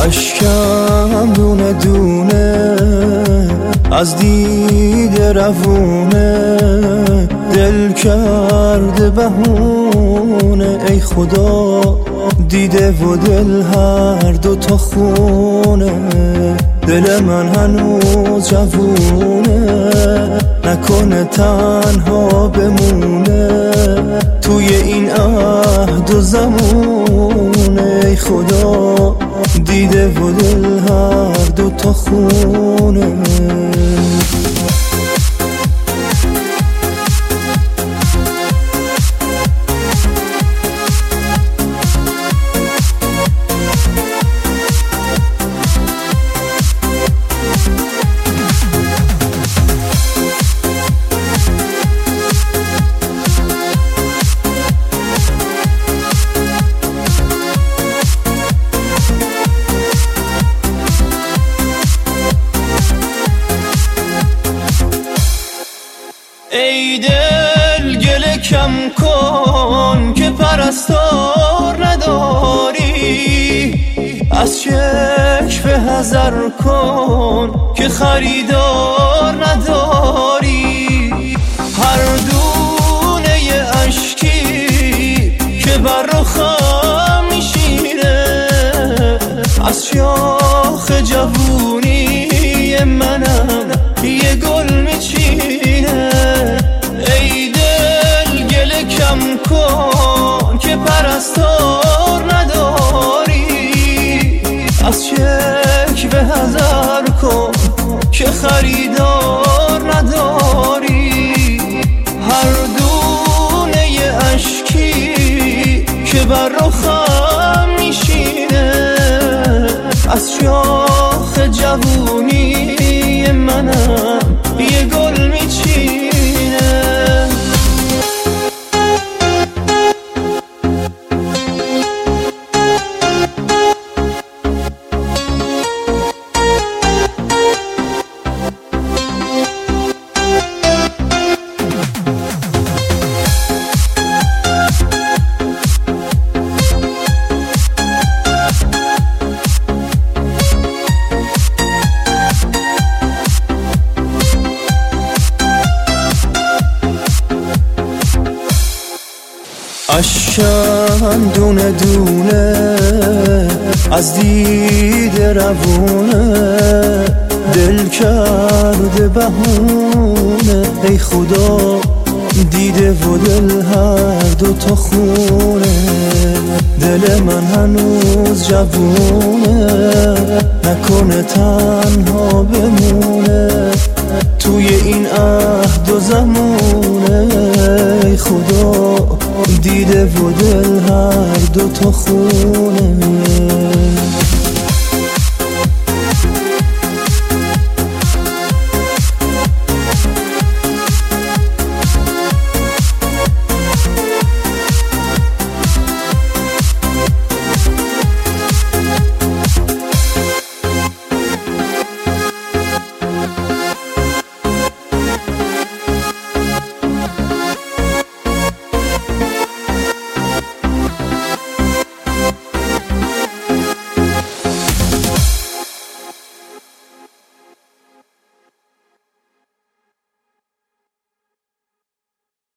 اشکم دونه دونه از دید روونه، دل کرده بهونه. ای خدا دیده و دل هر دو تا خونه، دل من هنوز جوونه، نکنه تنها بمونه توی این عهد و زمونه. ای خدا دیده و دل هر دو تا خونه. ای دل گله کم کن که پرستار نداری، از شکف حذر کن که خریدار نداری. هر دونه اشکی که بر رخم میشینه، از شاخ جوونی منم یه گل میچینه. ای دل گله کم کن که پرستار نداری، از شک به حذر کن که خریدار نداری. هر دونه اشکی که بر رخم میشینه، از شاخ جوونی منم یه گل میچینه. اشکم دونه دونه از دید روونه، دل کرده بهونه. ای خدا دیده و دل هر دو تا خونه، دل من هنوز جوونه، نکنه تنها بمونه توی این عهد و زمونه. ای خدا دیده و دل هر دو تا خونه.